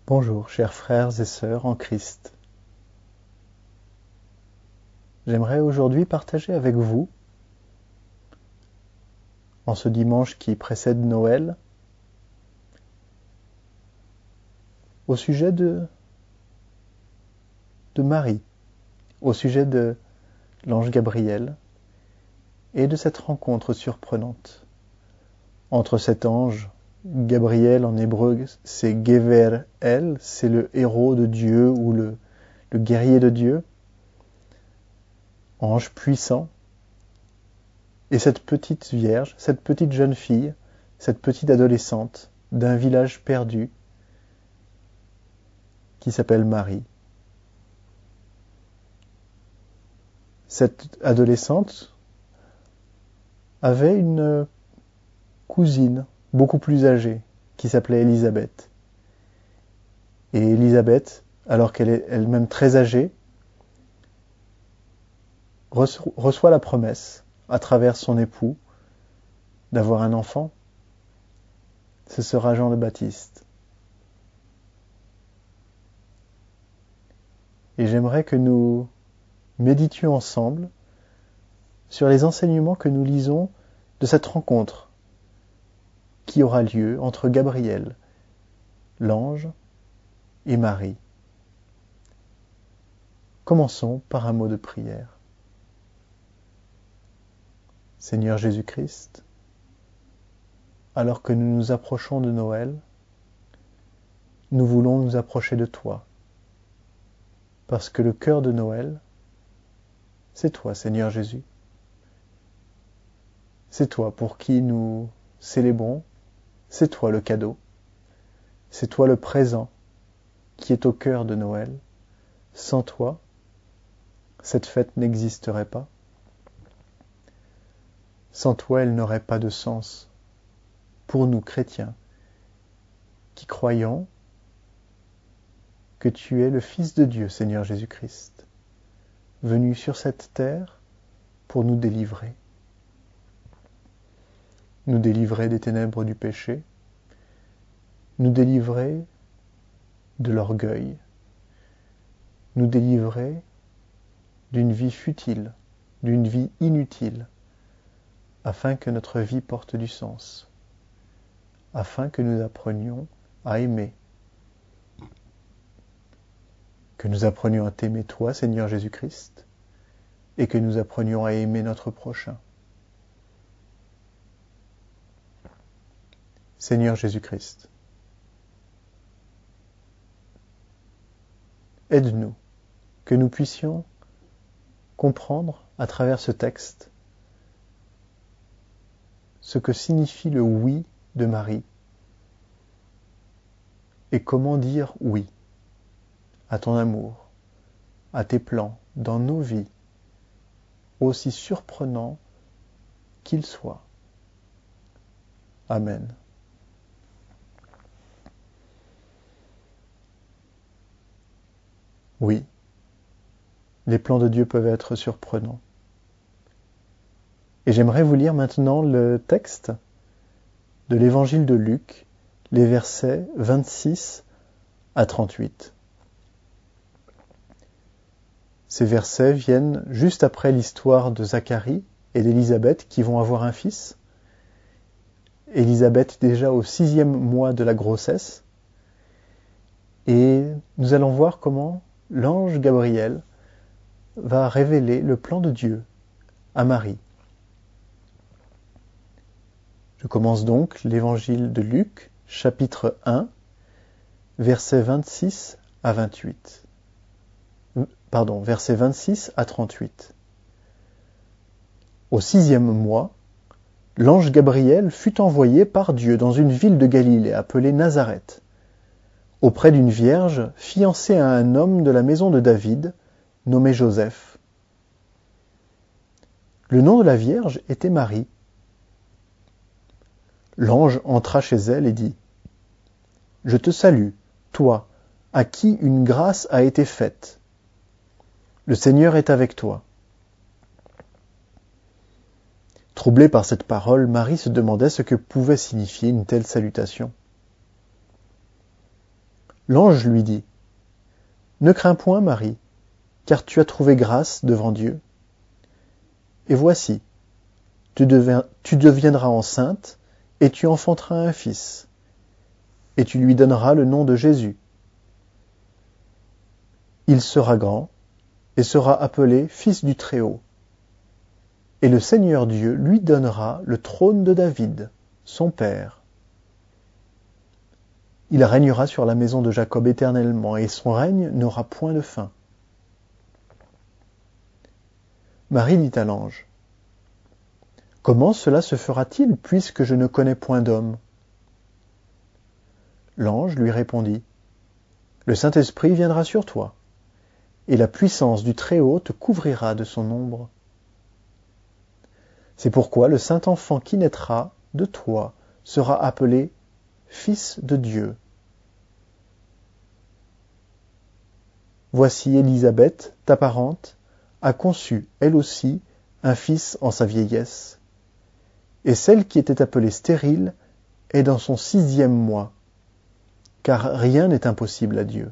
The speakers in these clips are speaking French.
Bonjour, chers frères et sœurs en Christ. J'aimerais aujourd'hui partager avec vous, en ce dimanche qui précède Noël, au sujet de Marie, au sujet de l'ange Gabriel et de cette rencontre surprenante entre cet ange. Gabriel en hébreu c'est Gever-El, c'est le héros de Dieu ou le guerrier de Dieu, ange puissant, et cette petite vierge, cette petite jeune fille, cette petite adolescente d'un village perdu qui s'appelle Marie. Cette adolescente avait une cousine beaucoup plus âgée qui s'appelait Élisabeth. Et Élisabeth, alors qu'elle est elle-même très âgée, reçoit la promesse, à travers son époux, d'avoir un enfant. Ce sera Jean le Baptiste. Et j'aimerais que nous méditions ensemble sur les enseignements que nous lisons de cette rencontre qui aura lieu entre Gabriel, l'ange, et Marie. Commençons par un mot de prière. Seigneur Jésus-Christ, alors que nous nous approchons de Noël, nous voulons nous approcher de toi, parce que le cœur de Noël, c'est toi, Seigneur Jésus. C'est toi pour qui nous célébrons, c'est toi le cadeau, c'est toi le présent qui est au cœur de Noël. Sans toi, cette fête n'existerait pas. Sans toi, elle n'aurait pas de sens pour nous chrétiens qui croyons que tu es le Fils de Dieu, Seigneur Jésus-Christ, venu sur cette terre pour nous délivrer des ténèbres du péché, nous délivrer de l'orgueil, nous délivrer d'une vie futile, d'une vie inutile, afin que notre vie porte du sens, afin que nous apprenions à aimer, que nous apprenions à t'aimer toi, Seigneur Jésus-Christ, et que nous apprenions à aimer notre prochain. Seigneur Jésus-Christ, aide-nous, que nous puissions comprendre à travers ce texte ce que signifie le oui de Marie et comment dire oui à ton amour, à tes plans dans nos vies, aussi surprenants qu'ils soient. Amen. Oui, les plans de Dieu peuvent être surprenants. Et j'aimerais vous lire maintenant le texte de l'évangile de Luc, les versets 26 à 38. Ces versets viennent juste après l'histoire de Zacharie et d'Élisabeth qui vont avoir un fils. Élisabeth déjà au 6e mois de la grossesse. Et nous allons voir comment l'ange Gabriel va révéler le plan de Dieu à Marie. Je commence donc l'évangile de Luc, chapitre 1, versets 26 à 28. Versets 26 à 38. Au 6e mois, l'ange Gabriel fut envoyé par Dieu dans une ville de Galilée appelée Nazareth, auprès d'une vierge fiancée à un homme de la maison de David, nommé Joseph. Le nom de la vierge était Marie. L'ange entra chez elle et dit : « Je te salue, toi, à qui une grâce a été faite. Le Seigneur est avec toi. » Troublée par cette parole, Marie se demandait ce que pouvait signifier une telle salutation. L'ange lui dit, « Ne crains point, Marie, car tu as trouvé grâce devant Dieu. Et voici, tu deviendras enceinte, et tu enfanteras un fils, et tu lui donneras le nom de Jésus. Il sera grand, et sera appelé Fils du Très-Haut. Et le Seigneur Dieu lui donnera le trône de David, son père. Il régnera sur la maison de Jacob éternellement, et son règne n'aura point de fin. » Marie dit à l'ange, « Comment cela se fera-t-il, puisque je ne connais point d'homme ?» L'ange lui répondit, « Le Saint-Esprit viendra sur toi, et la puissance du Très-Haut te couvrira de son ombre. C'est pourquoi le Saint-Enfant qui naîtra de toi sera appelé Fils de Dieu. Voici Élisabeth, ta parente, a conçu, elle aussi, un fils en sa vieillesse, et celle qui était appelée stérile est dans son 6e mois, car rien n'est impossible à Dieu.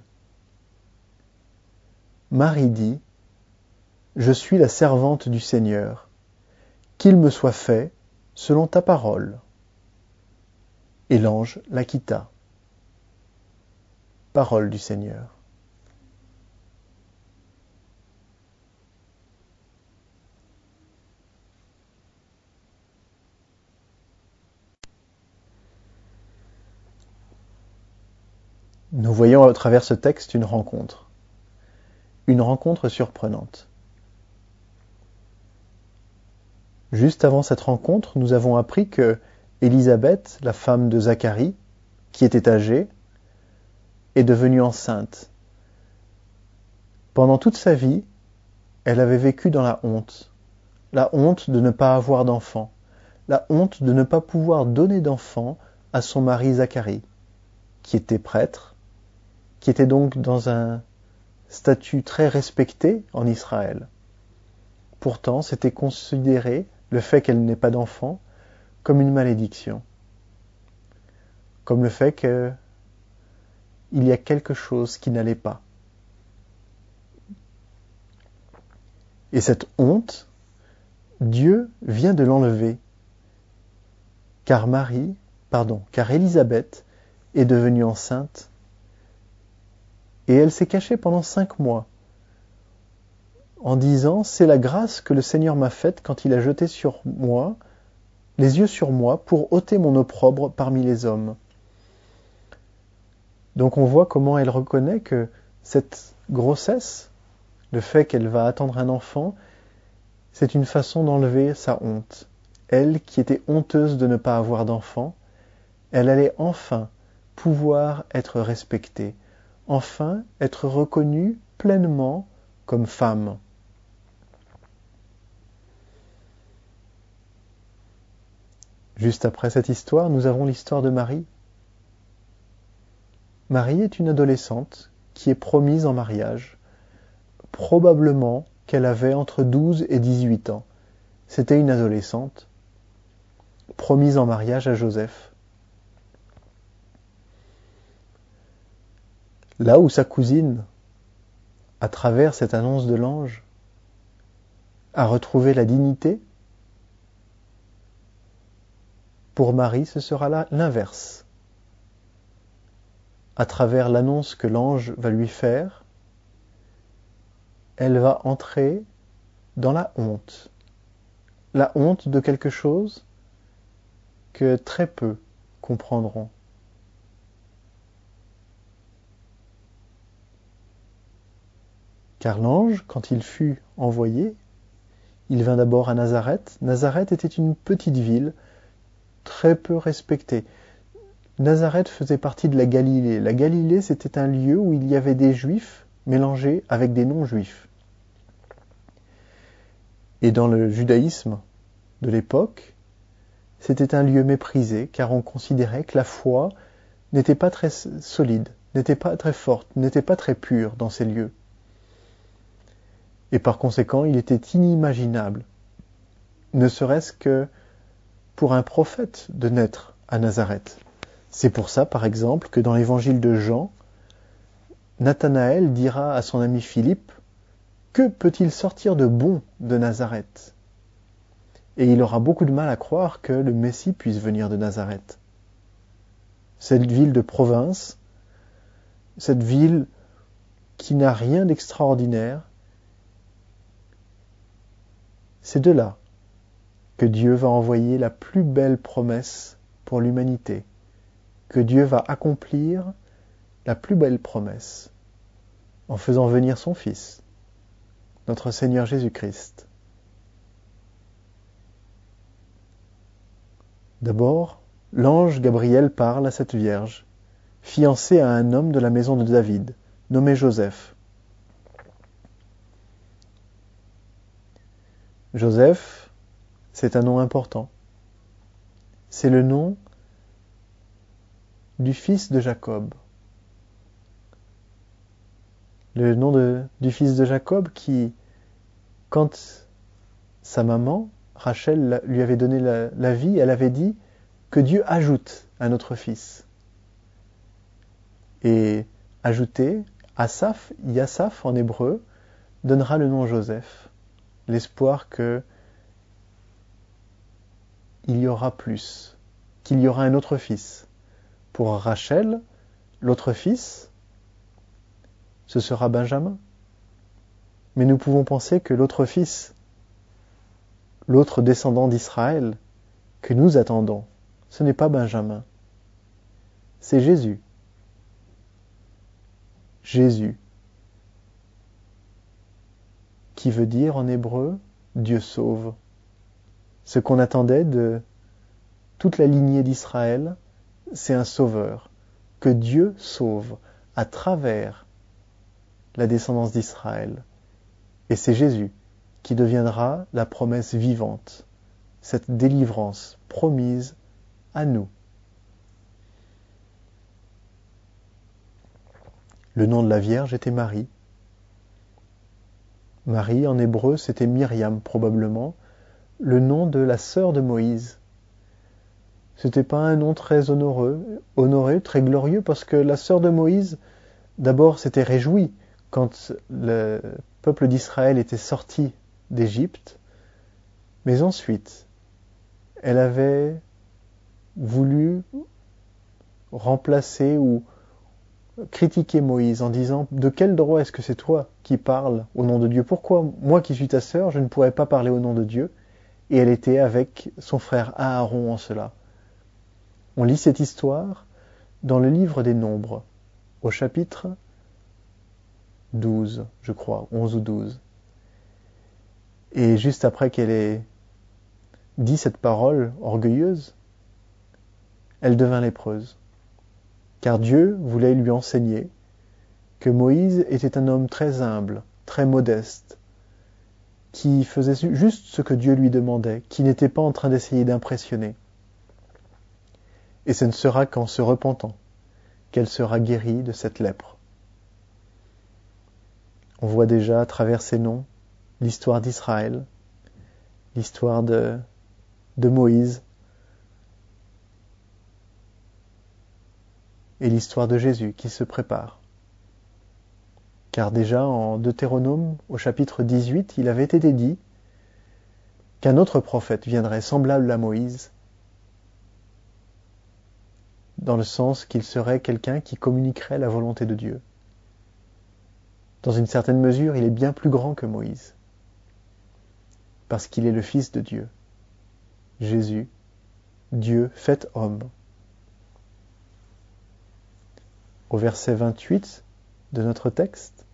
Marie dit, « Je suis la servante du Seigneur, qu'il me soit fait selon ta parole. » Et l'ange la quitta. Parole du Seigneur. Nous voyons à travers ce texte une rencontre surprenante. Juste avant cette rencontre, nous avons appris que Élisabeth, la femme de Zacharie, qui était âgée, est devenue enceinte. Pendant toute sa vie, elle avait vécu dans la honte de ne pas avoir d'enfant, la honte de ne pas pouvoir donner d'enfant à son mari Zacharie, qui était prêtre, qui était donc dans un statut très respecté en Israël. Pourtant, c'était considéré, le fait qu'elle n'ait pas d'enfant, comme une malédiction. Comme le fait qu'il y a quelque chose qui n'allait pas. Et cette honte, Dieu vient de l'enlever, car Élisabeth est devenue enceinte, et elle s'est cachée pendant 5 mois, en disant, c'est la grâce que le Seigneur m'a faite quand il a jeté sur moi, les yeux sur moi, pour ôter mon opprobre parmi les hommes. Donc on voit comment elle reconnaît que cette grossesse, le fait qu'elle va attendre un enfant, c'est une façon d'enlever sa honte. Elle, qui était honteuse de ne pas avoir d'enfant, elle allait enfin pouvoir être respectée, enfin être reconnue pleinement comme femme. Juste après cette histoire, nous avons l'histoire de Marie. Marie est une adolescente qui est promise en mariage, probablement qu'elle avait entre 12 et 18 ans. C'était une adolescente, promise en mariage à Joseph. Là où sa cousine, à travers cette annonce de l'ange, a retrouvé la dignité, pour Marie, ce sera là l'inverse. À travers l'annonce que l'ange va lui faire, elle va entrer dans la honte de quelque chose que très peu comprendront. Car l'ange, quand il fut envoyé, il vint d'abord à Nazareth. Nazareth était une petite ville très peu respectée. Nazareth faisait partie de la Galilée. La Galilée, c'était un lieu où il y avait des Juifs mélangés avec des non-Juifs. Et dans le judaïsme de l'époque, c'était un lieu méprisé, car on considérait que la foi n'était pas très solide, n'était pas très forte, n'était pas très pure dans ces lieux. Et par conséquent, il était inimaginable, ne serait-ce que pour un prophète de naître à Nazareth. C'est pour ça, par exemple, que dans l'évangile de Jean, Nathanaël dira à son ami Philippe, « Que peut-il sortir de bon de Nazareth ?» Et il aura beaucoup de mal à croire que le Messie puisse venir de Nazareth. Cette ville de province, cette ville qui n'a rien d'extraordinaire, c'est de là que Dieu va envoyer la plus belle promesse pour l'humanité, que Dieu va accomplir la plus belle promesse en faisant venir son Fils, notre Seigneur Jésus-Christ. D'abord, l'ange Gabriel parle à cette Vierge, fiancée à un homme de la maison de David, nommé Joseph. Joseph, c'est un nom important. C'est le nom du fils de Jacob. Le nom du fils de Jacob qui, quand sa maman, Rachel, lui avait donné la vie, elle avait dit que Dieu ajoute à notre fils. Et ajouter, Asaph, Yassaph en hébreu, donnera le nom Joseph, l'espoir que il y aura plus, qu'il y aura un autre fils. Pour Rachel, l'autre fils, ce sera Benjamin. Mais nous pouvons penser que l'autre fils, l'autre descendant d'Israël, que nous attendons, ce n'est pas Benjamin, c'est Jésus. Jésus, qui veut dire en hébreu « Dieu sauve ». Ce qu'on attendait de toute la lignée d'Israël, c'est un sauveur, que Dieu sauve à travers la descendance d'Israël. Et c'est Jésus qui deviendra la promesse vivante, cette délivrance promise à nous. Le nom de la Vierge était Marie. Marie, en hébreu, c'était Myriam, probablement, le nom de la sœur de Moïse. C'était pas un nom très honoré, très glorieux, parce que la sœur de Moïse, d'abord, s'était réjouie quand le peuple d'Israël était sorti d'Égypte, mais ensuite, elle avait voulu remplacer ou critiquer Moïse en disant « De quel droit est-ce que c'est toi qui parles au nom de Dieu ? Pourquoi, moi qui suis ta sœur, je ne pourrais pas parler au nom de Dieu ?» Et elle était avec son frère Aaron en cela. On lit cette histoire dans le livre des Nombres, au chapitre 12, je crois, 11 ou 12. Et juste après qu'elle ait dit cette parole orgueilleuse, elle devint lépreuse. Car Dieu voulait lui enseigner que Moïse était un homme très humble, très modeste, qui faisait juste ce que Dieu lui demandait, qui n'était pas en train d'essayer d'impressionner. Et ce ne sera qu'en se repentant qu'elle sera guérie de cette lèpre. On voit déjà à travers ces noms l'histoire d'Israël, l'histoire de Moïse et l'histoire de Jésus qui se prépare. Car déjà en Deutéronome, au chapitre 18, il avait été dit qu'un autre prophète viendrait semblable à Moïse, dans le sens qu'il serait quelqu'un qui communiquerait la volonté de Dieu. Dans une certaine mesure, il est bien plus grand que Moïse, parce qu'il est le Fils de Dieu. Jésus, Dieu fait homme. Au verset 28 de notre texte,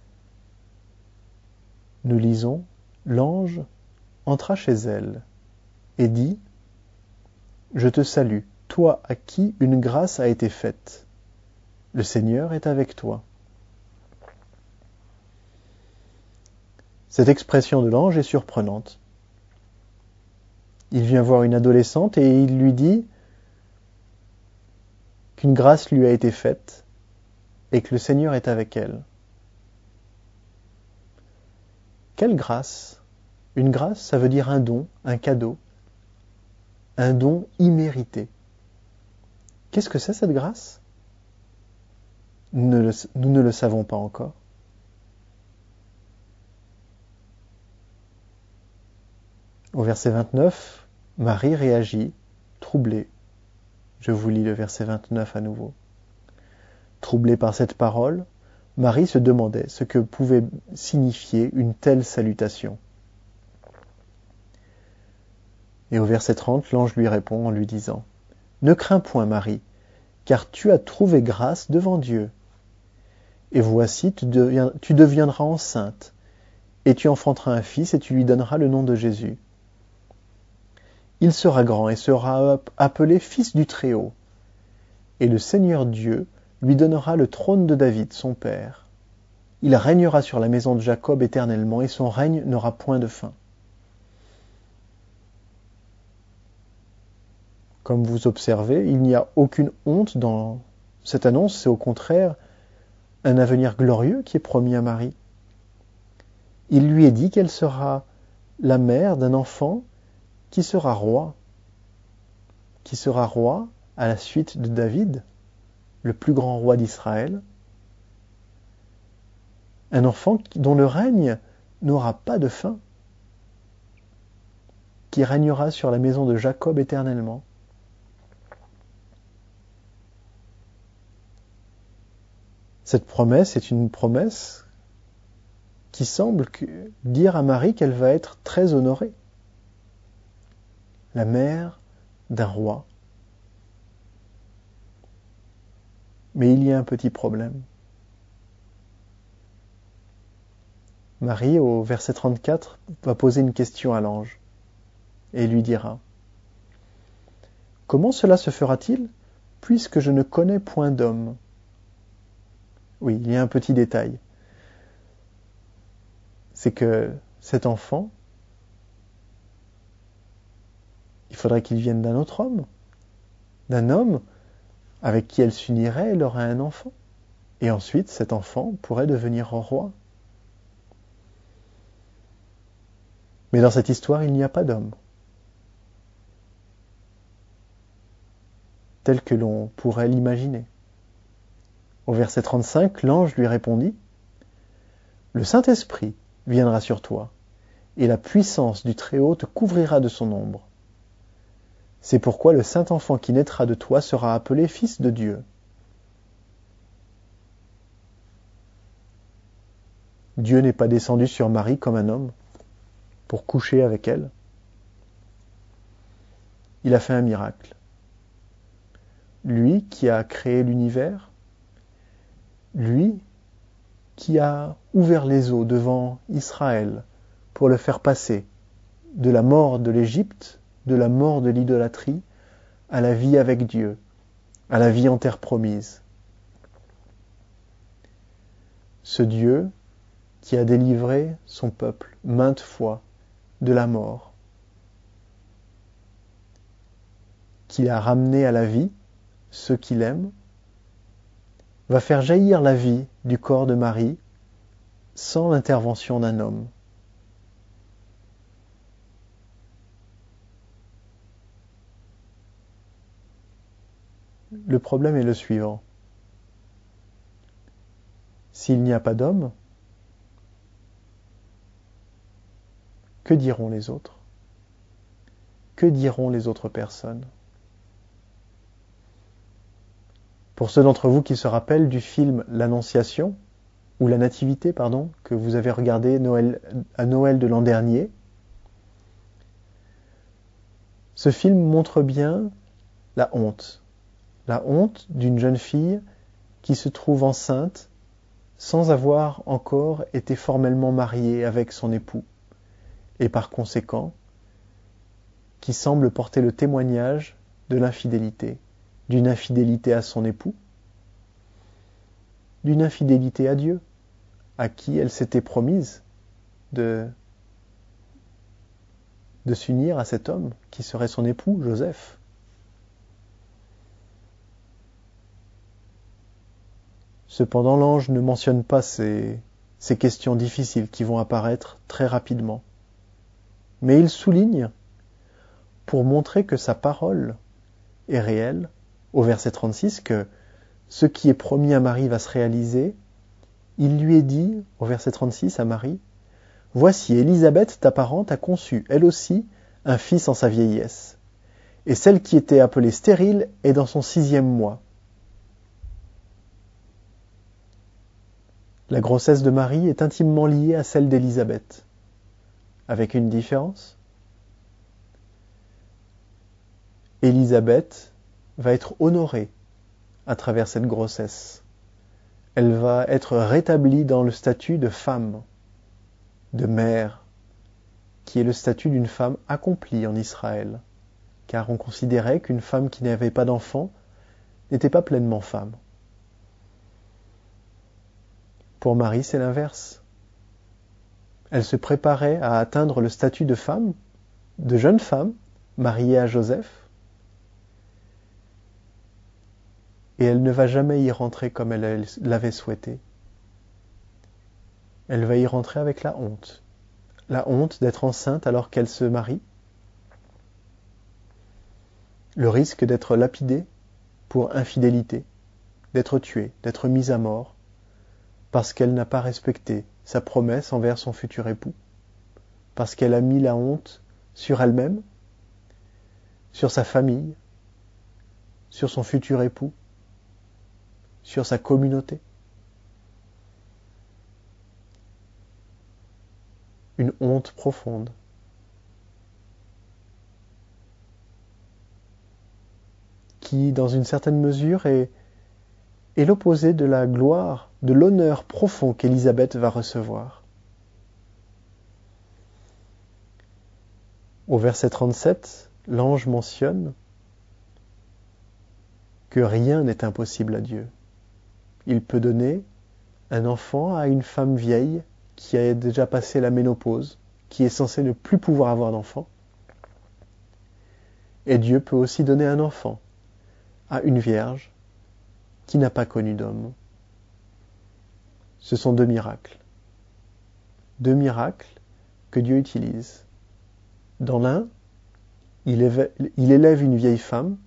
nous lisons « L'ange entra chez elle et dit « Je te salue, toi à qui une grâce a été faite. Le Seigneur est avec toi. » Cette expression de l'ange est surprenante. Il vient voir une adolescente et il lui dit qu'une grâce lui a été faite et que le Seigneur est avec elle. Quelle grâce ? Une grâce, ça veut dire un don, un cadeau, un don immérité. Qu'est-ce que c'est cette grâce ? nous ne le savons pas encore. Au verset 29, Marie réagit, troublée. Je vous lis le verset 29 à nouveau. Troublée par cette parole, Marie se demandait ce que pouvait signifier une telle salutation. Et au verset 30, l'ange lui répond en lui disant « Ne crains point, Marie, car tu as trouvé grâce devant Dieu. Et voici, tu deviendras enceinte, et tu enfanteras un fils, et tu lui donneras le nom de Jésus. Il sera grand et sera appelé Fils du Très-Haut. Et le Seigneur Dieu lui donnera le trône de David, son père. Il régnera sur la maison de Jacob éternellement, et son règne n'aura point de fin. » Comme vous observez, il n'y a aucune honte dans cette annonce, c'est au contraire un avenir glorieux qui est promis à Marie. Il lui est dit qu'elle sera la mère d'un enfant qui sera roi à la suite de David, le plus grand roi d'Israël, un enfant dont le règne n'aura pas de fin, qui régnera sur la maison de Jacob éternellement. Cette promesse est une promesse qui semble dire à Marie qu'elle va être très honorée. La mère d'un roi. Mais il y a un petit problème. Marie, au verset 34, va poser une question à l'ange et lui dira « Comment cela se fera-t-il, puisque je ne connais point d'homme ?» Oui, il y a un petit détail. C'est que cet enfant, il faudrait qu'il vienne d'un autre homme, d'un homme avec qui elle s'unirait, elle aurait un enfant. Et ensuite, cet enfant pourrait devenir roi. Mais dans cette histoire, il n'y a pas d'homme. Tel que l'on pourrait l'imaginer. Au verset 35, l'ange lui répondit « Le Saint-Esprit viendra sur toi, et la puissance du Très-Haut te couvrira de son ombre. C'est pourquoi le Saint-Enfant qui naîtra de toi sera appelé Fils de Dieu. Dieu n'est pas descendu sur Marie comme un homme pour coucher avec elle. Il a fait un miracle. Lui qui a créé l'univers, lui qui a ouvert les eaux devant Israël pour le faire passer de la mort de l'Égypte, de la mort de l'idolâtrie, à la vie avec Dieu, à la vie en terre promise. Ce Dieu qui a délivré son peuple maintes fois de la mort, qui a ramené à la vie ceux qu'il aime, va faire jaillir la vie du corps de Marie sans l'intervention d'un homme. Le problème est le suivant. S'il n'y a pas d'homme, que diront les autres? Que diront les autres personnes? Pour ceux d'entre vous qui se rappellent du film L'Annonciation, ou La Nativité, pardon, que vous avez regardé à Noël de l'an dernier, ce film montre bien la honte d'une jeune fille qui se trouve enceinte sans avoir encore été formellement mariée avec son époux, et par conséquent, qui semble porter le témoignage de l'infidélité, d'une infidélité à son époux, d'une infidélité à Dieu, à qui elle s'était promise de s'unir à cet homme qui serait son époux, Joseph. Cependant, l'ange ne mentionne pas ces questions difficiles qui vont apparaître très rapidement. Mais il souligne, pour montrer que sa parole est réelle, au verset 36, que ce qui est promis à Marie va se réaliser, il lui est dit, au verset 36 à Marie, « Voici, Élisabeth, ta parente, a conçu, elle aussi, un fils en sa vieillesse. Et celle qui était appelée stérile est dans son 6e mois. » La grossesse de Marie est intimement liée à celle d'Élisabeth, avec une différence. Élisabeth va être honorée à travers cette grossesse. Elle va être rétablie dans le statut de femme, de mère, qui est le statut d'une femme accomplie en Israël, car on considérait qu'une femme qui n'avait pas d'enfant n'était pas pleinement femme. Pour Marie, c'est l'inverse. Elle se préparait à atteindre le statut de femme, de jeune femme, mariée à Joseph, et elle ne va jamais y rentrer comme elle l'avait souhaité. Elle va y rentrer avec la honte d'être enceinte alors qu'elle se marie, le risque d'être lapidée pour infidélité, d'être tuée, d'être mise à mort, parce qu'elle n'a pas respecté sa promesse envers son futur époux, parce qu'elle a mis la honte sur elle-même, sur sa famille, sur son futur époux, sur sa communauté. Une honte profonde. Qui, dans une certaine mesure, est l'opposé de la gloire, de l'honneur profond qu'Élisabeth va recevoir. Au verset 37, l'ange mentionne que rien n'est impossible à Dieu. Il peut donner un enfant à une femme vieille qui a déjà passé la ménopause, qui est censée ne plus pouvoir avoir d'enfant. Et Dieu peut aussi donner un enfant à une vierge qui n'a pas connu d'homme. Ce sont 2 miracles. 2 miracles que Dieu utilise. Dans l'un, il élève une vieille femme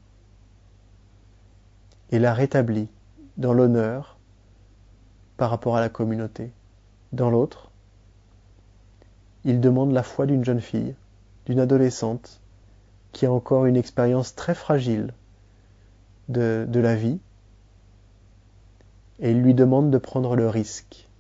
et la rétablit dans l'honneur par rapport à la communauté. Dans l'autre, il demande la foi d'une jeune fille, d'une adolescente, qui a encore une expérience très fragile de la vie, et il lui demande de prendre le risque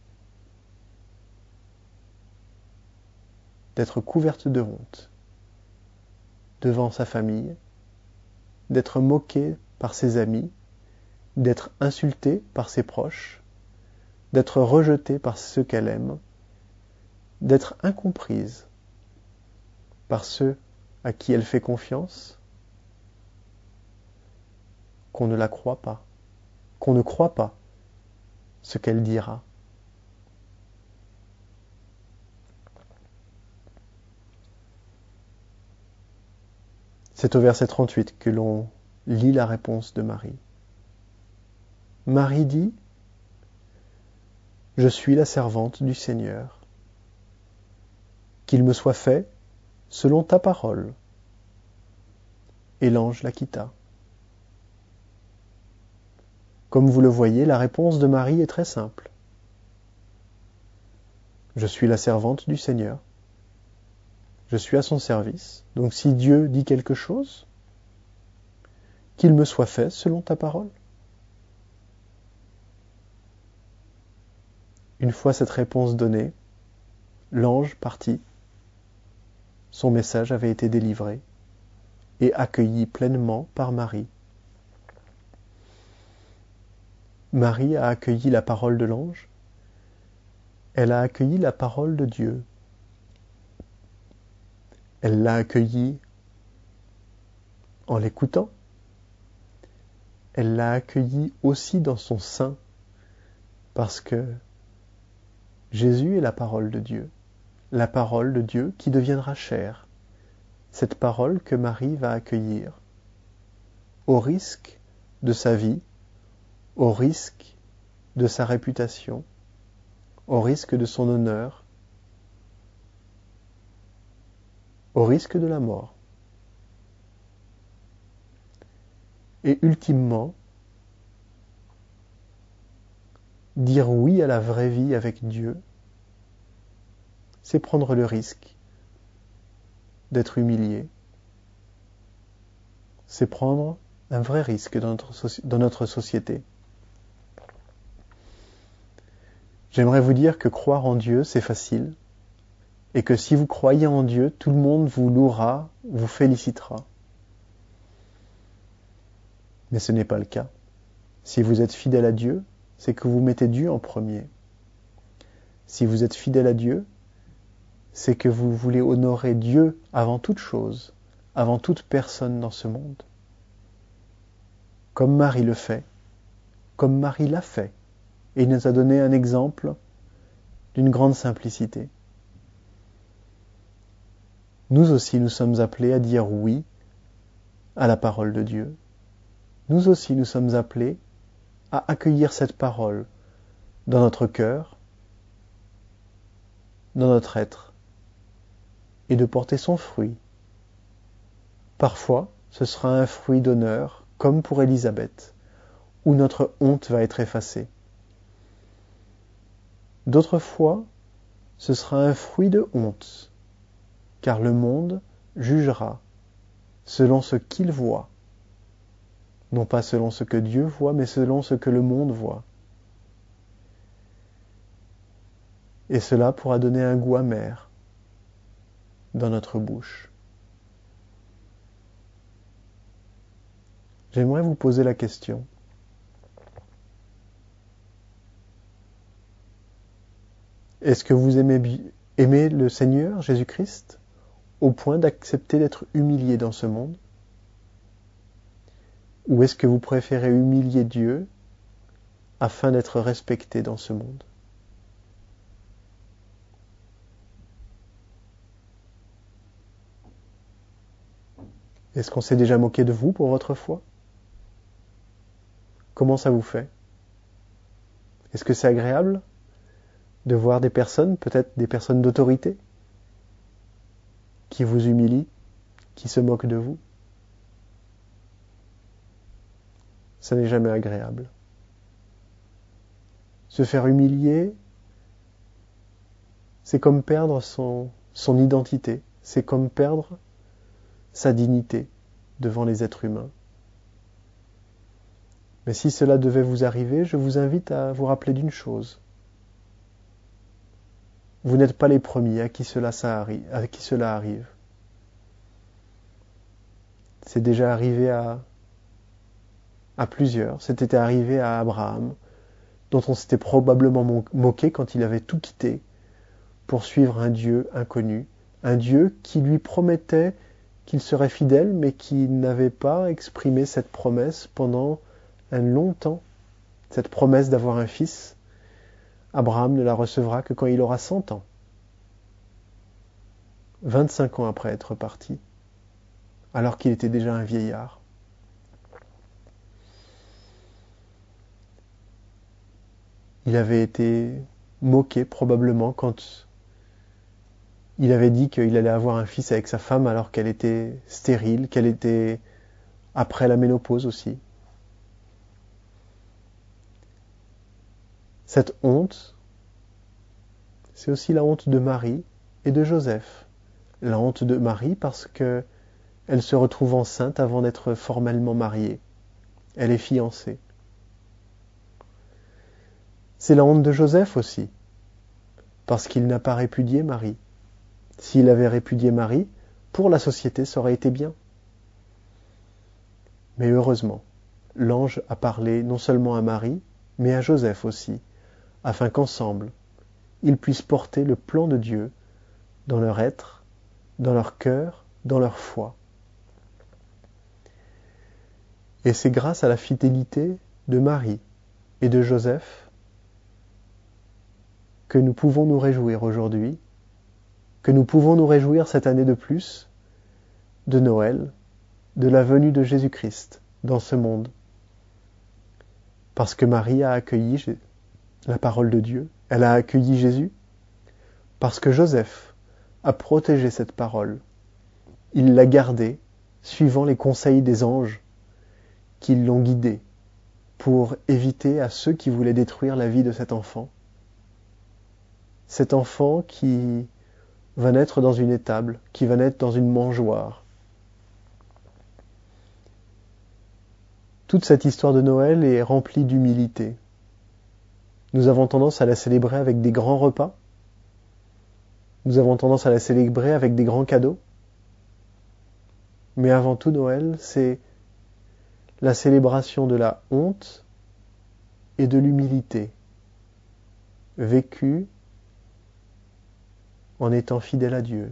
d'être couverte de honte devant sa famille, d'être moquée par ses amis, d'être insultée par ses proches, d'être rejetée par ceux qu'elle aime, d'être incomprise par ceux à qui elle fait confiance, qu'on ne la croit pas, qu'on ne croit pas ce qu'elle dira. C'est au verset 38 que l'on lit la réponse de Marie. Marie dit, « Je suis la servante du Seigneur. Qu'il me soit fait selon ta parole. » Et l'ange la quitta. Comme vous le voyez, la réponse de Marie est très simple. Je suis la servante du Seigneur. Je suis à son service. Donc si Dieu dit quelque chose, qu'il me soit fait selon ta parole. Une fois cette réponse donnée, l'ange partit. Son message avait été délivré et accueilli pleinement par Marie. Marie a accueilli la parole de l'ange. Elle a accueilli la parole de Dieu. Elle l'a accueilli en l'écoutant. Elle l'a accueilli aussi dans son sein, parce que Jésus est la parole de Dieu qui deviendra chair, cette parole que Marie va accueillir, au risque de sa vie, au risque de sa réputation, au risque de son honneur, au risque de la mort. Et ultimement, dire oui à la vraie vie avec Dieu, c'est prendre le risque d'être humilié. C'est prendre un vrai risque dans notre société. J'aimerais vous dire que croire en Dieu, c'est facile, et que si vous croyez en Dieu, tout le monde vous louera, vous félicitera. Mais ce n'est pas le cas. Si vous êtes fidèle à Dieu, c'est que vous mettez Dieu en premier. Si vous êtes fidèle à Dieu, c'est que vous voulez honorer Dieu avant toute chose, avant toute personne dans ce monde. Comme Marie le fait, comme Marie l'a fait. Et il nous a donné un exemple d'une grande simplicité. Nous aussi, nous sommes appelés à dire oui à la parole de Dieu. Nous aussi, nous sommes appelés à accueillir cette parole dans notre cœur, dans notre être, et de porter son fruit. Parfois, ce sera un fruit d'honneur, comme pour Élisabeth, où notre honte va être effacée. D'autres fois, ce sera un fruit de honte, car le monde jugera selon ce qu'il voit, non pas selon ce que Dieu voit, mais selon ce que le monde voit. Et cela pourra donner un goût amer dans notre bouche. J'aimerais vous poser la question. Est-ce que vous aimez le Seigneur Jésus-Christ au point d'accepter d'être humilié dans ce monde? Ou est-ce que vous préférez humilier Dieu afin d'être respecté dans ce monde? Est-ce qu'on s'est déjà moqué de vous pour votre foi? Comment ça vous fait? Est-ce que c'est agréable de voir des personnes, peut-être des personnes d'autorité, qui vous humilient, qui se moquent de vous? Ça n'est jamais agréable. Se faire humilier, c'est comme perdre son identité, c'est comme perdre sa dignité devant les êtres humains. Mais si cela devait vous arriver, je vous invite à vous rappeler d'une chose. Vous n'êtes pas les premiers à qui cela arrive. C'est déjà arrivé à plusieurs. C'était arrivé à Abraham, dont on s'était probablement moqué quand il avait tout quitté pour suivre un Dieu inconnu, un Dieu qui lui promettait qu'il serait fidèle, mais qui n'avait pas exprimé cette promesse pendant un long temps. Cette promesse d'avoir un fils, Abraham ne la recevra que quand il aura 100 ans. 25 ans après être parti, alors qu'il était déjà un vieillard. Il avait été moqué probablement quand il avait dit qu'il allait avoir un fils avec sa femme alors qu'elle était stérile, qu'elle était après la ménopause aussi. Cette honte, c'est aussi la honte de Marie et de Joseph. La honte de Marie parce que elle se retrouve enceinte avant d'être formellement mariée. Elle est fiancée. C'est la honte de Joseph aussi, parce qu'il n'a pas répudié Marie. S'il avait répudié Marie, pour la société, ça aurait été bien. Mais heureusement, l'ange a parlé non seulement à Marie, mais à Joseph aussi, afin qu'ensemble, ils puissent porter le plan de Dieu dans leur être, dans leur cœur, dans leur foi. Et c'est grâce à la fidélité de Marie et de Joseph que nous pouvons nous réjouir aujourd'hui, que nous pouvons nous réjouir cette année de plus de Noël, de la venue de Jésus-Christ dans ce monde. Parce que Marie a accueilli la parole de Dieu, elle a accueilli Jésus, parce que Joseph a protégé cette parole. Il l'a gardée, suivant les conseils des anges qui l'ont guidé pour éviter à ceux qui voulaient détruire la vie de cet enfant. Cet enfant qui va naître dans une étable, qui va naître dans une mangeoire. Toute cette histoire de Noël est remplie d'humilité. Nous avons tendance à la célébrer avec des grands repas. Nous avons tendance à la célébrer avec des grands cadeaux. Mais avant tout, Noël, c'est la célébration de la honte et de l'humilité, vécue en étant fidèle à Dieu.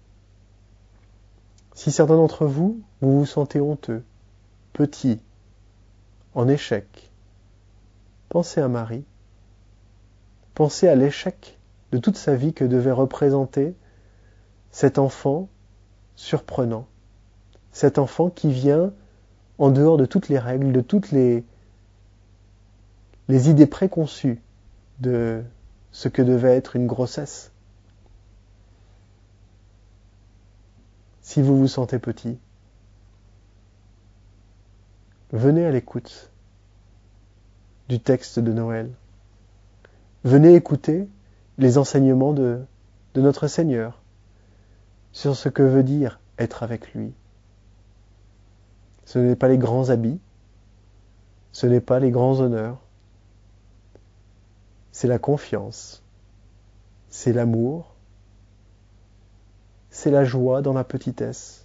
Si certains d'entre vous, vous vous sentez honteux, petit, en échec, pensez à Marie. Pensez à l'échec de toute sa vie que devait représenter cet enfant surprenant. Cet enfant qui vient en dehors de toutes les règles, de toutes les idées préconçues de ce que devait être une grossesse. Si vous vous sentez petit, venez à l'écoute du texte de Noël. Venez écouter les enseignements de notre Seigneur sur ce que veut dire être avec lui. Ce n'est pas les grands habits, ce n'est pas les grands honneurs, c'est la confiance, c'est l'amour, c'est la joie dans la petitesse.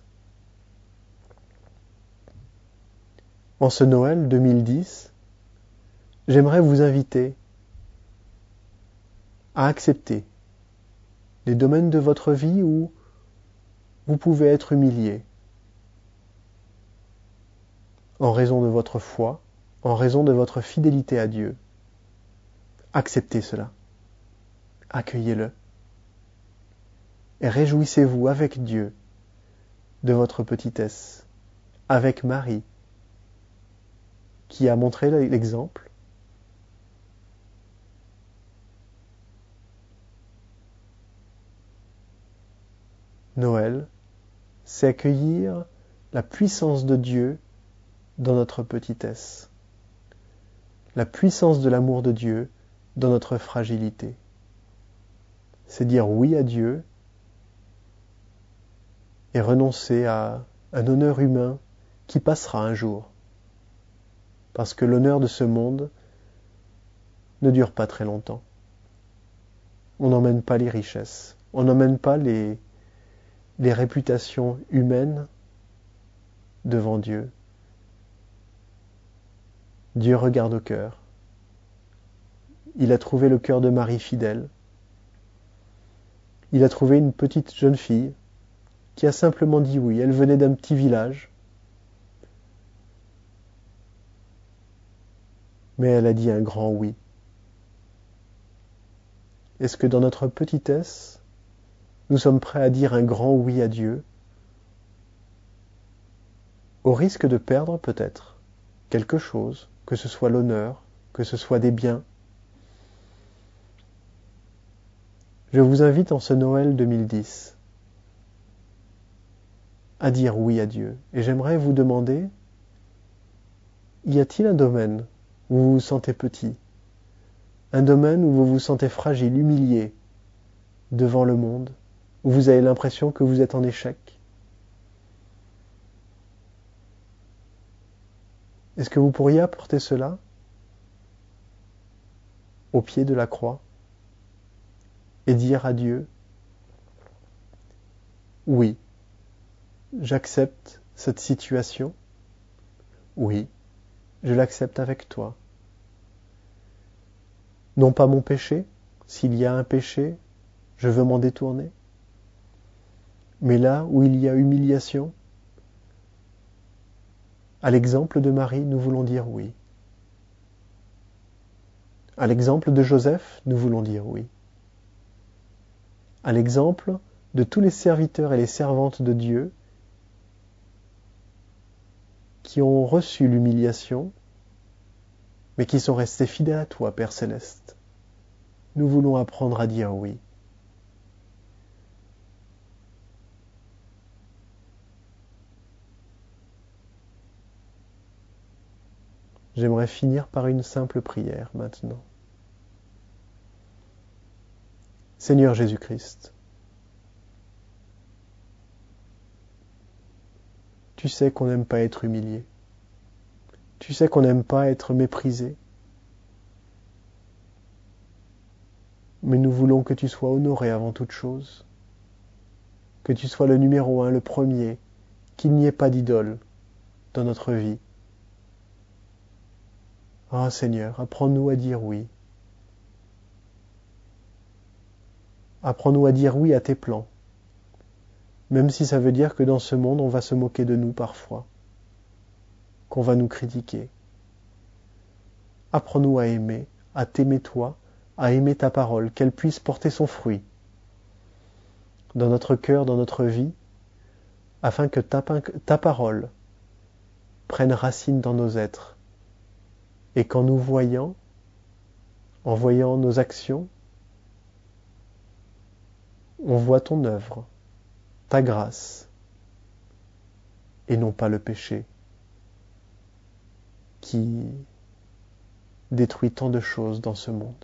En ce Noël 2010, j'aimerais vous inviter à accepter les domaines de votre vie où vous pouvez être humilié en raison de votre foi, en raison de votre fidélité à Dieu. Acceptez cela, accueillez-le et réjouissez-vous avec Dieu de votre petitesse, avec Marie qui a montré l'exemple. Noël, c'est accueillir la puissance de Dieu dans notre petitesse, la puissance de l'amour de Dieu dans notre fragilité. C'est dire oui à Dieu et renoncer à un honneur humain qui passera un jour. Parce que l'honneur de ce monde ne dure pas très longtemps. On n'emmène pas les richesses, on n'emmène pas les réputations humaines devant Dieu. Dieu regarde au cœur. Il a trouvé le cœur de Marie fidèle. Il a trouvé une petite jeune fille qui a simplement dit oui. Elle venait d'un petit village, mais elle a dit un grand oui. Est-ce que dans notre petitesse, nous sommes prêts à dire un grand oui à Dieu, au risque de perdre peut-être quelque chose, que ce soit l'honneur, que ce soit des biens? Je vous invite en ce Noël 2010 à dire oui à Dieu. Et j'aimerais vous demander, y a-t-il un domaine où vous vous sentez petit? Un domaine où vous vous sentez fragile, humilié devant le monde, où vous avez l'impression que vous êtes en échec? Est-ce que vous pourriez apporter cela au pied de la croix et dire à Dieu, oui, j'accepte cette situation, oui, je l'accepte avec toi. Non pas mon péché, s'il y a un péché, je veux m'en détourner. Mais là où il y a humiliation, à l'exemple de Marie, nous voulons dire oui. À l'exemple de Joseph, nous voulons dire oui. À l'exemple de tous les serviteurs et les servantes de Dieu qui ont reçu l'humiliation, mais qui sont restés fidèles à toi, Père Céleste. Nous voulons apprendre à dire oui. J'aimerais finir par une simple prière maintenant. Seigneur Jésus-Christ, tu sais qu'on n'aime pas être humilié. Tu sais qu'on n'aime pas être méprisé. Mais nous voulons que tu sois honoré avant toute chose. Que tu sois le numéro 1, le premier, qu'il n'y ait pas d'idole dans notre vie. Ah Seigneur, apprends-nous à dire oui. Apprends-nous à dire oui à tes plans, même si ça veut dire que dans ce monde, on va se moquer de nous parfois, qu'on va nous critiquer. Apprends-nous à aimer, à t'aimer toi, à aimer ta parole, qu'elle puisse porter son fruit dans notre cœur, dans notre vie, afin que ta parole prenne racine dans nos êtres, et qu'en nous voyant, en voyant nos actions, on voit ton œuvre, ta grâce, et non pas le péché qui détruit tant de choses dans ce monde.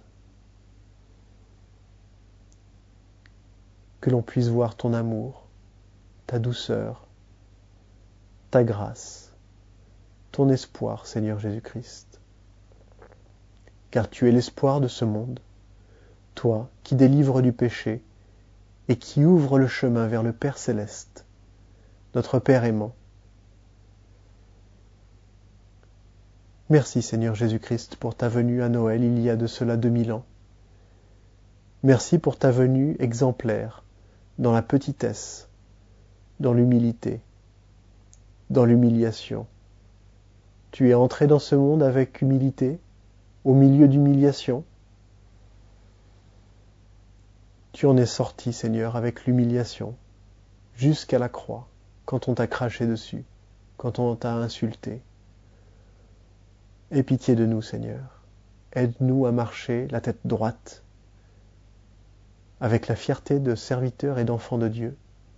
Que l'on puisse voir ton amour, ta douceur, ta grâce, ton espoir, Seigneur Jésus-Christ. Car tu es l'espoir de ce monde, toi qui délivres du péché et qui ouvres le chemin vers le Père céleste, notre Père aimant. Merci Seigneur Jésus-Christ pour ta venue à Noël il y a de cela 2000 ans. Merci pour ta venue exemplaire dans la petitesse, dans l'humilité, dans l'humiliation. Tu es entré dans ce monde avec humilité, au milieu d'humiliation. Tu en es sorti, Seigneur, avec l'humiliation, jusqu'à la croix, quand on t'a craché dessus, quand on t'a insulté. Aie pitié de nous, Seigneur. Aide-nous à marcher la tête droite, avec la fierté de serviteurs et d'enfants de Dieu.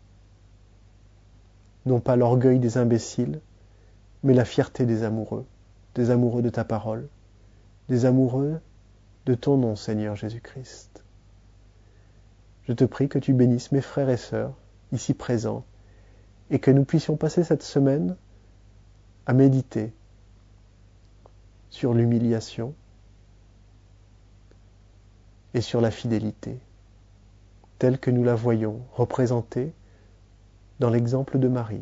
Non pas l'orgueil des imbéciles, mais la fierté des amoureux de ta parole, des amoureux de ton nom, Seigneur Jésus-Christ. Je te prie que tu bénisses mes frères et sœurs, ici présents, et que nous puissions passer cette semaine à méditer sur l'humiliation et sur la fidélité, telle que nous la voyons représentée dans l'exemple de Marie.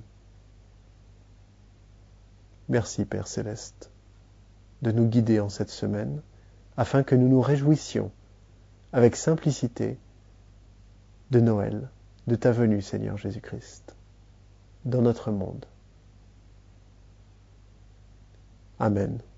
Merci Père Céleste de nous guider en cette semaine, afin que nous nous réjouissions avec simplicité de Noël, de ta venue Seigneur Jésus-Christ, dans notre monde. Amen.